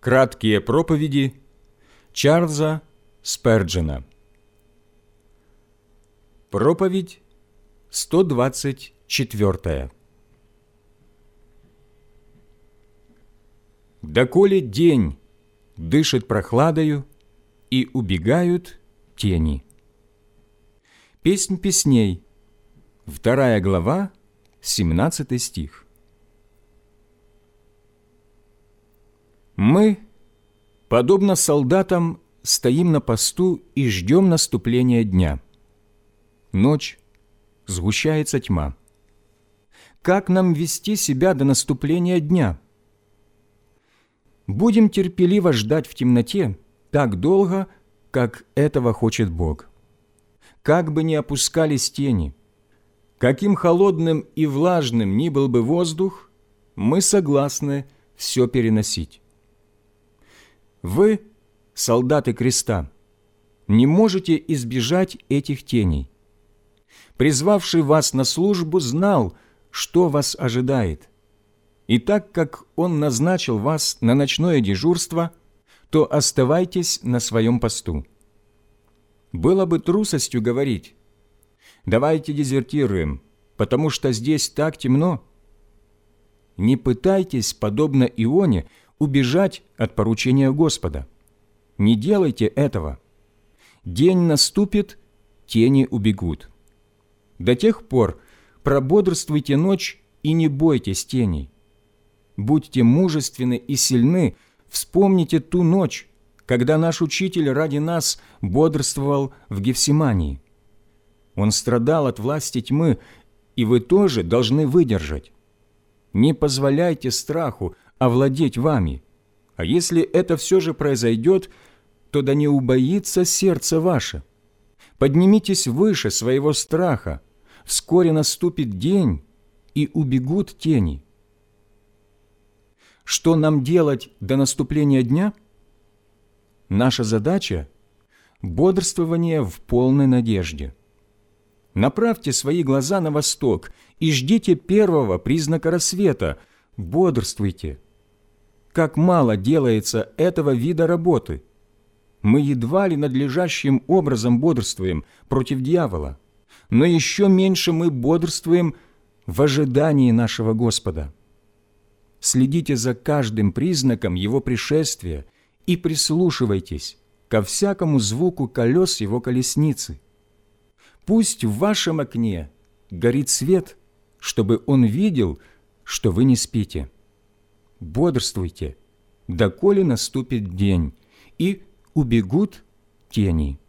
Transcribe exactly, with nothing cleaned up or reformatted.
Краткие проповеди Чарльза Сперджена. Проповедь сто двадцать четвёртая. «Доколе день дышит прохладою, и убегают тени». Песнь песней, вторая глава, семнадцатый стих. Мы, подобно солдатам, стоим на посту и ждем наступления дня. Ночь, сгущается тьма. Как нам вести себя до наступления дня? Будем терпеливо ждать в темноте так долго, как этого хочет Бог. Как бы ни опускались тени, каким холодным и влажным ни был бы воздух, мы согласны все переносить. Вы, солдаты креста, не можете избежать этих теней. Призвавший вас на службу знал, что вас ожидает. И так как Он назначил вас на ночное дежурство, то оставайтесь на своем посту. Было бы трусостью говорить: «Давайте дезертируем, потому что здесь так темно». Не пытайтесь, подобно Ионе, убежать от поручения Господа. Не делайте этого. День наступит, тени убегут. До тех пор прободрствуйте ночь и не бойтесь теней. Будьте мужественны и сильны, вспомните ту ночь, когда наш Учитель ради нас бодрствовал в Гефсимании. Он страдал от власти тьмы, и вы тоже должны выдержать. Не позволяйте страху овладеть вами, а если это все же произойдет, то да не убоится сердце ваше. Поднимитесь выше своего страха, вскоре наступит день, и убегут тени. Что нам делать до наступления дня? Наша задача – бодрствование в полной надежде. Направьте свои глаза на восток и ждите первого признака рассвета. Бодрствуйте. Как мало делается этого вида работы. Мы едва ли надлежащим образом бодрствуем против дьявола, но еще меньше мы бодрствуем в ожидании нашего Господа. Следите за каждым признаком Его пришествия и прислушивайтесь ко всякому звуку колес Его колесницы. Пусть в вашем окне горит свет, чтобы Он видел, что вы не спите. Бодрствуйте, доколе наступит день, и убегут тени.